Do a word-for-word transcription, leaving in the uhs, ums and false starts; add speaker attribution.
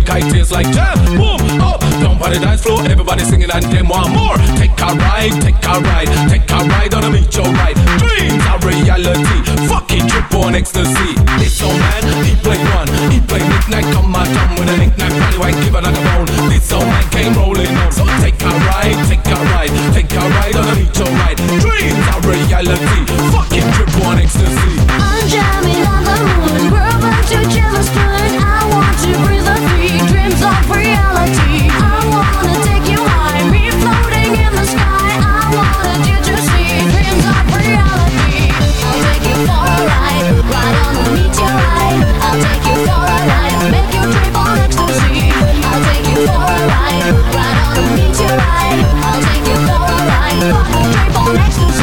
Speaker 1: kite tastes like jam. Boom, up, down on the dance floor, everybody singing and them want more. Take a ride, take a ride, take a ride on a meteorite. Dreams are reality, fuck it, trip on ecstasy. This old man, he play one, he play knick-knack on my tongue with a knick-knack, body white, give another bone. This old man came rolling on, so take a ride, take a ride, take a ride on a meteorite. Dreams are reality, fuck it, trip on ecstasy.
Speaker 2: I'm jamming on the moon, we're about to jam a spoon. I want to breathe the free dreams of reality. I wanna take you high, me floating in the sky. I wanted you to see dreams of reality. I'll take you for a ride, ride on a meteorite. I'll take you for a ride, make you trip on ecstasy. I'll take you for a ride, ride on a meteorite. I'll take you for a ride, trip on ecstasy.